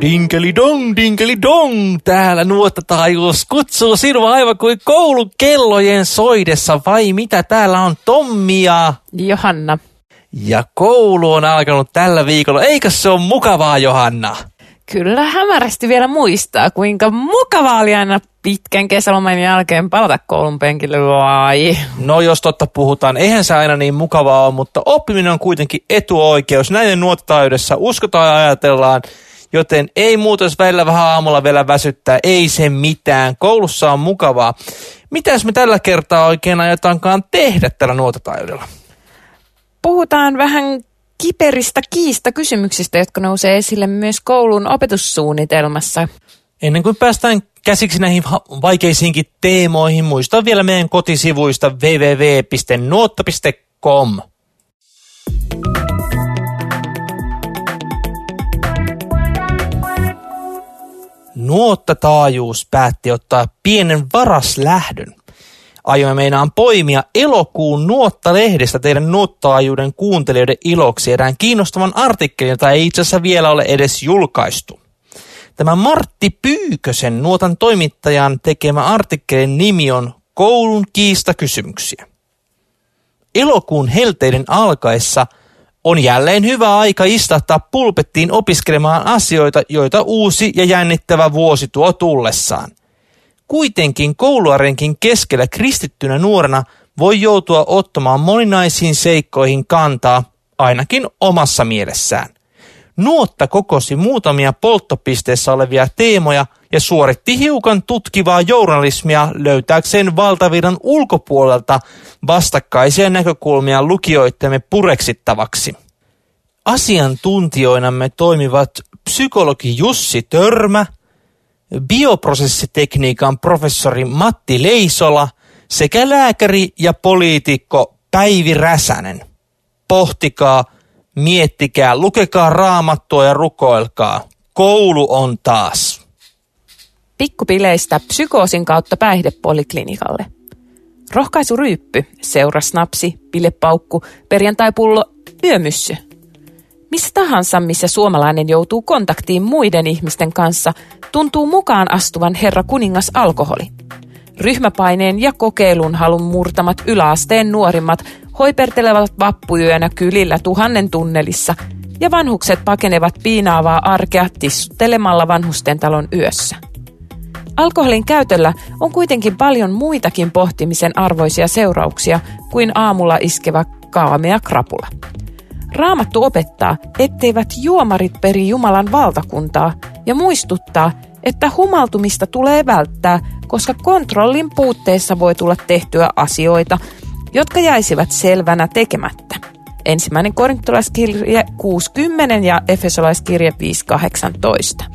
Dinkeli dong, täällä nuottataajuus kutsuu sinua aivan kuin koulun kellojen soidessa, vai mitä täällä on Tommi ja Johanna. Ja koulu on alkanut tällä viikolla, eikö se ole mukavaa, Johanna? Kyllä hämärästi vielä muistaa, kuinka mukavaa oli aina pitkän kesäloman jälkeen palata koulun penkille, vai? No jos totta puhutaan, eihän se aina niin mukavaa ole, mutta oppiminen on kuitenkin etuoikeus. Näiden nuottataidessa uskotaan ja ajatellaan, joten ei muuta, jos välillä vähän aamulla vielä väsyttää, ei se mitään. Koulussa on mukavaa. Mitäs me tällä kertaa oikein aiotaankaan tehdä tällä nuottataidella? Puhutaan vähän kiperistä kiistakysymyksistä, jotka nousee esille myös koulun opetussuunnitelmassa. Ennen kuin päästään käsiksi näihin vaikeisiinkin teemoihin, muistan vielä meidän kotisivuista www.nuotta.com. Nuottataajuus päätti ottaa pienen varaslähdön. Aiomme meinaan poimia elokuun Nuotta-lehdestä teidän nuottaajuuden kuuntelijoiden iloksi erään kiinnostavan artikkelin, jota ei itse asiassa vielä ole edes julkaistu. Tämä Martti Pyykösen Nuotan toimittajan tekemä artikkelin nimi on Koulun kiistakysymyksiä. Elokuun helteiden alkaessa on jälleen hyvä aika istahtaa pulpettiin opiskelemaan asioita, joita uusi ja jännittävä vuosi tuo tullessaan. Kuitenkin kouluarenkin keskellä kristittynä nuorena voi joutua ottamaan moninaisiin seikkoihin kantaa, ainakin omassa mielessään. Nuotta kokosi muutamia polttopisteessä olevia teemoja ja suoritti hiukan tutkivaa journalismia löytääkseen valtavirran ulkopuolelta vastakkaisia näkökulmia lukijoittemme pureksittavaksi. Asiantuntijoinamme toimivat psykologi Jussi Törmä, bioprosessitekniikan professori Matti Leisola sekä lääkäri ja poliitikko Päivi Räsänen. Pohtikaa, miettikää, lukekaa Raamattua ja rukoilkaa. Koulu on taas. Pikkupileistä psykoosin kautta päihdepoliklinikalle. Rohkaisuryyppy, seurasnapsi, bilepaukku, perjantaipullo, yömyssy. Missä tahansa, missä suomalainen joutuu kontaktiin muiden ihmisten kanssa, tuntuu mukaan astuvan herra kuningas alkoholi. Ryhmäpaineen ja kokeilun halun murtamat yläasteen nuorimmat hoipertelevat vappuyönä kylillä 1000 tunnelissa ja vanhukset pakenevat piinaavaa arkea tissuttelemalla vanhustentalon yössä. Alkoholin käytöllä on kuitenkin paljon muitakin pohtimisen arvoisia seurauksia kuin aamulla iskevä kaamea krapula. Raamattu opettaa, etteivät juomarit peri Jumalan valtakuntaa ja muistuttaa, että humaltumista tulee välttää, koska kontrollin puutteessa voi tulla tehtyä asioita, jotka jäisivät selvänä tekemättä. 1. Korintolaiskirje 6:10 ja Efesolaiskirje 5:18.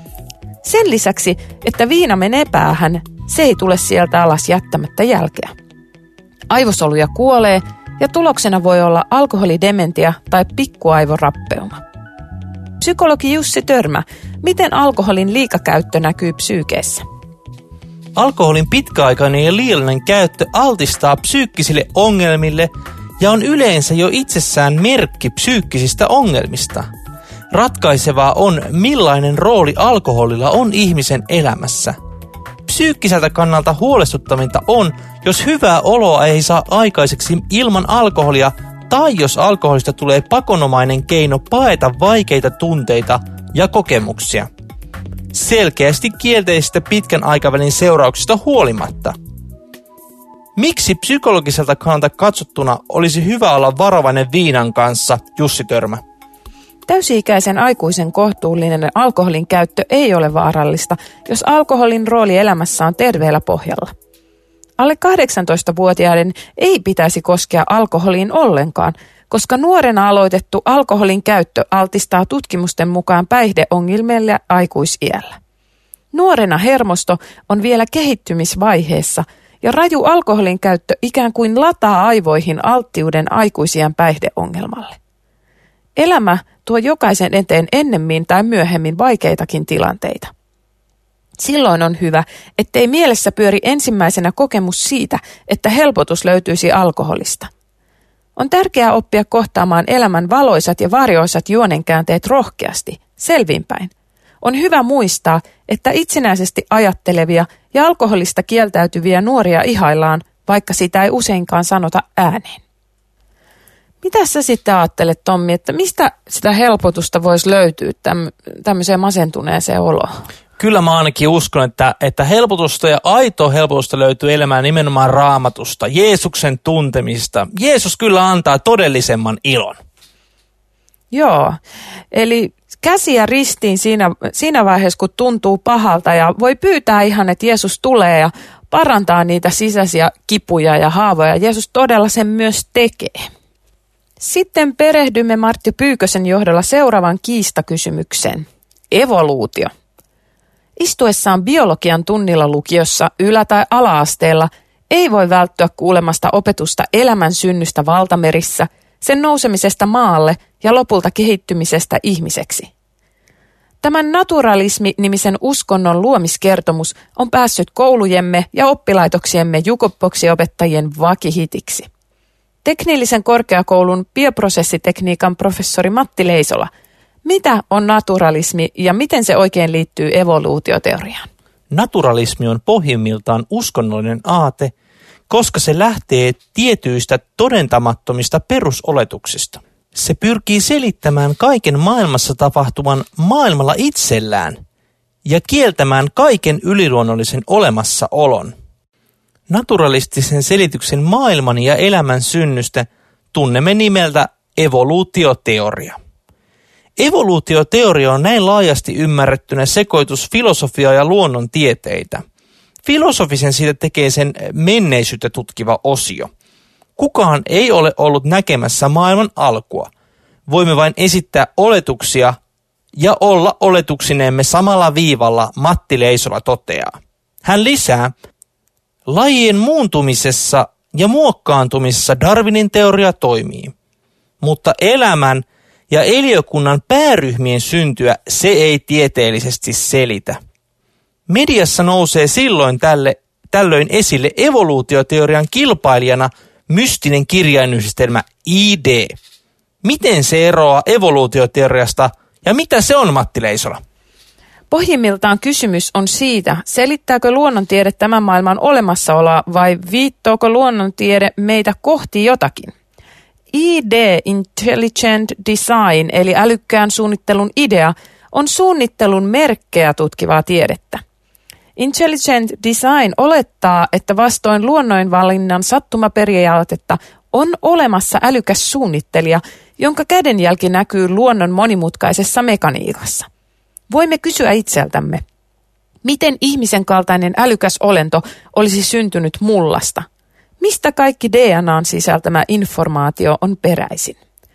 Sen lisäksi, että viina menee päähän, se ei tule sieltä alas jättämättä jälkeä. Aivosoluja kuolee ja tuloksena voi olla alkoholidementia tai pikkuaivorappeuma. Psykologi Jussi Törmä, miten alkoholin liikakäyttö näkyy psyykeessä? Alkoholin pitkäaikainen ja liiallinen käyttö altistaa psyykkisille ongelmille ja on yleensä jo itsessään merkki psyykkisistä ongelmista. Ratkaisevaa on, millainen rooli alkoholilla on ihmisen elämässä. Psyykkiseltä kannalta huolestuttavinta on, jos hyvää oloa ei saa aikaiseksi ilman alkoholia tai jos alkoholista tulee pakonomainen keino paeta vaikeita tunteita ja kokemuksia. Selkeästi kielteisistä pitkän aikavälin seurauksista huolimatta. Miksi psykologiselta kannalta katsottuna olisi hyvä olla varovainen viinan kanssa, Jussi Törmä? Täysi-ikäisen aikuisen kohtuullinen alkoholin käyttö ei ole vaarallista, jos alkoholin rooli elämässä on terveellä pohjalla. Alle 18-vuotiaiden ei pitäisi koskea alkoholiin ollenkaan, koska nuorena aloitettu alkoholin käyttö altistaa tutkimusten mukaan päihdeongelmille aikuisiällä. Nuorena hermosto on vielä kehittymisvaiheessa ja raju alkoholin käyttö ikään kuin lataa aivoihin alttiuden aikuisiän päihdeongelmalle. Elämä tuo jokaisen eteen ennemmin tai myöhemmin vaikeitakin tilanteita. Silloin on hyvä, ettei mielessä pyöri ensimmäisenä kokemus siitä, että helpotus löytyisi alkoholista. On tärkeää oppia kohtaamaan elämän valoisat ja varjoisat juonenkäänteet rohkeasti, selvinpäin. On hyvä muistaa, että itsenäisesti ajattelevia ja alkoholista kieltäytyviä nuoria ihaillaan, vaikka sitä ei useinkaan sanota ääneen. Mitä sä sitten ajattelet, Tommi, että mistä sitä helpotusta voisi löytyä tämmöiseen masentuneeseen oloon? Kyllä mä ainakin uskon, että helpotusta ja aitoa helpotusta löytyy elämään nimenomaan Raamatusta, Jeesuksen tuntemista. Jeesus kyllä antaa todellisemman ilon. Joo, eli käsiä ristiin siinä vaiheessa, kun tuntuu pahalta ja voi pyytää ihan, että Jeesus tulee ja parantaa niitä sisäisiä kipuja ja haavoja. Jeesus todella sen myös tekee. Sitten perehdymme Martti Pyykösen johdolla seuraavan kiistakysymykseen. Evoluutio. Istuessaan biologian tunnilla lukiossa ylä- tai ala-asteella ei voi välttyä kuulemasta opetusta elämän synnystä valtamerissä, sen nousemisesta maalle ja lopulta kehittymisestä ihmiseksi. Tämän naturalismi-nimisen uskonnon luomiskertomus on päässyt koulujemme ja oppilaitoksiemme jukeboksiopettajien vakihitiksi. Teknillisen korkeakoulun bioprosessitekniikan professori Matti Leisola. Mitä on naturalismi ja miten se oikein liittyy evoluutioteoriaan? Naturalismi on pohjimmiltaan uskonnollinen aate, koska se lähtee tietyistä todentamattomista perusoletuksista. Se pyrkii selittämään kaiken maailmassa tapahtuvan maailmalla itsellään ja kieltämään kaiken yliluonnollisen olemassaolon. Naturalistisen selityksen maailman ja elämän synnystä tunnemme nimeltä evoluutioteoria. Evoluutioteoria on näin laajasti ymmärrettynä sekoitus filosofiaa ja luonnontieteitä. Filosofisen siitä tekee sen menneisyyttä tutkiva osio. Kukaan ei ole ollut näkemässä maailman alkua. Voimme vain esittää oletuksia ja olla oletuksinemme samalla viivalla, Matti Leisola toteaa. Hän lisää, lajien muuntumisessa ja muokkaantumisessa Darwinin teoria toimii, mutta elämän ja eliökunnan pääryhmien syntyä se ei tieteellisesti selitä. Mediassa nousee silloin tällöin esille evoluutioteorian kilpailijana mystinen kirjainyhdistelmä ID. Miten se eroaa evoluutioteoriasta ja mitä se on, Matti Leisola? Pohjimmiltaan kysymys on siitä, selittääkö luonnontiede tämän maailman olemassaoloa vai viittooko luonnontiede meitä kohti jotakin? ID, Intelligent Design, eli älykkään suunnittelun idea, on suunnittelun merkkejä tutkivaa tiedettä. Intelligent Design olettaa, että vastoin luonnonvalinnan sattumaperiaatetta on olemassa älykäs suunnittelija, jonka kädenjälki näkyy luonnon monimutkaisessa mekaniikassa. Voimme kysyä itseltämme, miten ihmisen kaltainen älykäs olento olisi syntynyt mullasta? Mistä kaikki DNAn sisältämä informaatio on peräisin?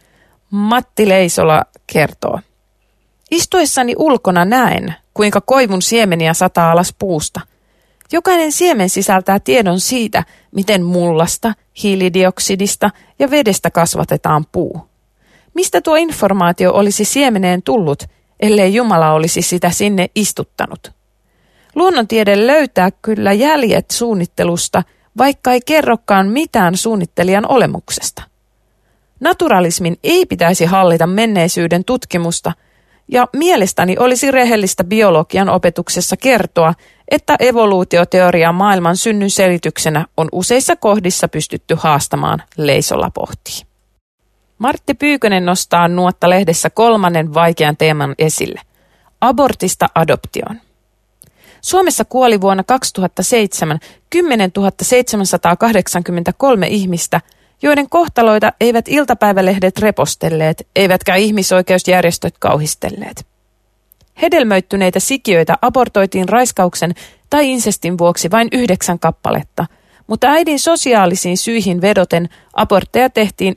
Matti Leisola kertoo. Istuessani ulkona näen, kuinka koivun siemeniä sataa alas puusta. Jokainen siemen sisältää tiedon siitä, miten mullasta, hiilidioksidista ja vedestä kasvatetaan puu. Mistä tuo informaatio olisi siemeneen tullut, ellei Jumala olisi sitä sinne istuttanut? Luonnontiede löytää kyllä jäljet suunnittelusta, vaikka ei kerrokaan mitään suunnittelijan olemuksesta. Naturalismin ei pitäisi hallita menneisyyden tutkimusta, ja mielestäni olisi rehellistä biologian opetuksessa kertoa, että evoluutioteoria maailman synnyn selityksenä on useissa kohdissa pystytty haastamaan, Leisola pohtii. Martti Pyykönen nostaa Nuotta-lehdessä kolmannen vaikean teeman esille. Abortista adoptioon. Suomessa kuoli vuonna 2007 10 783 ihmistä, joiden kohtaloita eivät iltapäivälehdet repostelleet, eivätkä ihmisoikeusjärjestöt kauhistelleet. Hedelmöittyneitä sikiöitä abortoitiin raiskauksen tai insestin vuoksi vain 9 kappaletta, mutta äidin sosiaalisiin syihin vedoten abortteja tehtiin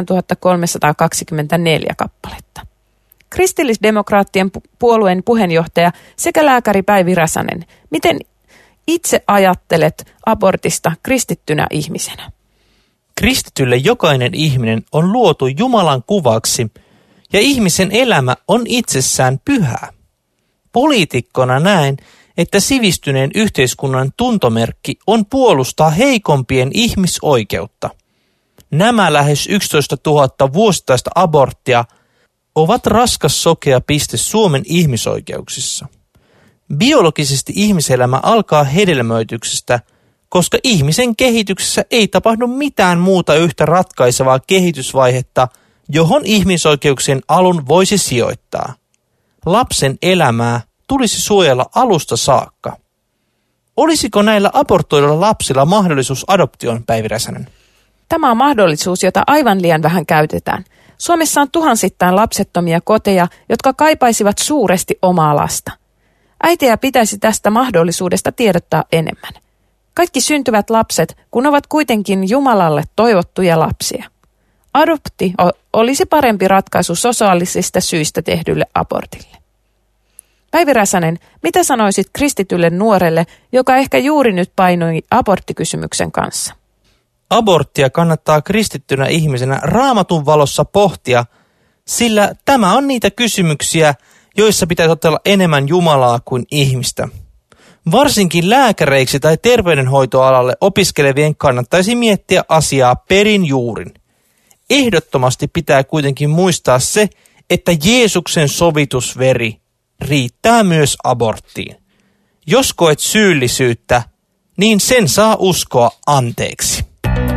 9324 kappaletta. Kristillisdemokraattien puolueen puheenjohtaja sekä lääkäri Päivi Räsänen, miten itse ajattelet abortista kristittynä ihmisenä? Kristitylle jokainen ihminen on luotu Jumalan kuvaksi ja ihmisen elämä on itsessään pyhää. Poliitikkona näen, että sivistyneen yhteiskunnan tuntomerkki on puolustaa heikompien ihmisoikeutta. Nämä lähes 11 000 vuosittaista aborttia ovat raskas sokea piste Suomen ihmisoikeuksissa. Biologisesti ihmiselämä alkaa hedelmöityksestä, koska ihmisen kehityksessä ei tapahdu mitään muuta yhtä ratkaisevaa kehitysvaihetta, johon ihmisoikeuksien alun voisi sijoittaa. Lapsen elämää tulisi suojella alusta saakka. Olisiko näillä abortoiduilla lapsilla mahdollisuus adoptioon, Päivi Räsänen? Tämä on mahdollisuus, jota aivan liian vähän käytetään. Suomessa on tuhansittain lapsettomia koteja, jotka kaipaisivat suuresti omaa lasta. Äitejä pitäisi tästä mahdollisuudesta tiedottaa enemmän. Kaikki syntyvät lapset, kun ovat kuitenkin Jumalalle toivottuja lapsia. Adopti olisi parempi ratkaisu sosiaalisista syistä tehdylle abortille. Päivi Räsänen, mitä sanoisit kristitylle nuorelle, joka ehkä juuri nyt painoi aborttikysymyksen kanssa? Aborttia kannattaa kristittynä ihmisenä Raamatun valossa pohtia, sillä tämä on niitä kysymyksiä, joissa pitäisi otella enemmän Jumalaa kuin ihmistä. Varsinkin lääkäreiksi tai terveydenhoitoalalle opiskelevien kannattaisi miettiä asiaa perin juurin. Ehdottomasti pitää kuitenkin muistaa se, että Jeesuksen sovitusveri riittää myös aborttiin. Jos koet syyllisyyttä, niin sen saa uskoa anteeksi.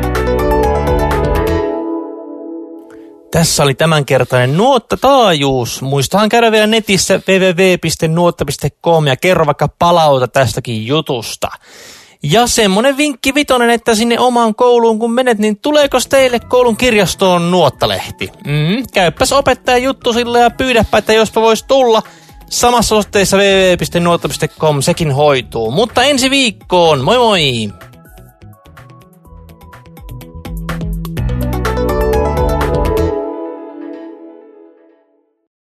Tässä oli tämänkertainen Nuotta-taajuus. Muistahan käydä vielä netissä www.nuotta.com ja kerro vaikka palauta tästäkin jutusta. Ja semmonen vinkki vitonen, että sinne omaan kouluun kun menet, niin tuleeko teille koulun kirjastoon Nuottalehti? Käyppäs opettajan juttusilla ja pyydäpä, että jospa vois tulla. Samassa osoitteessa www.nuotta.com sekin hoituu. Mutta ensi viikkoon, moi moi!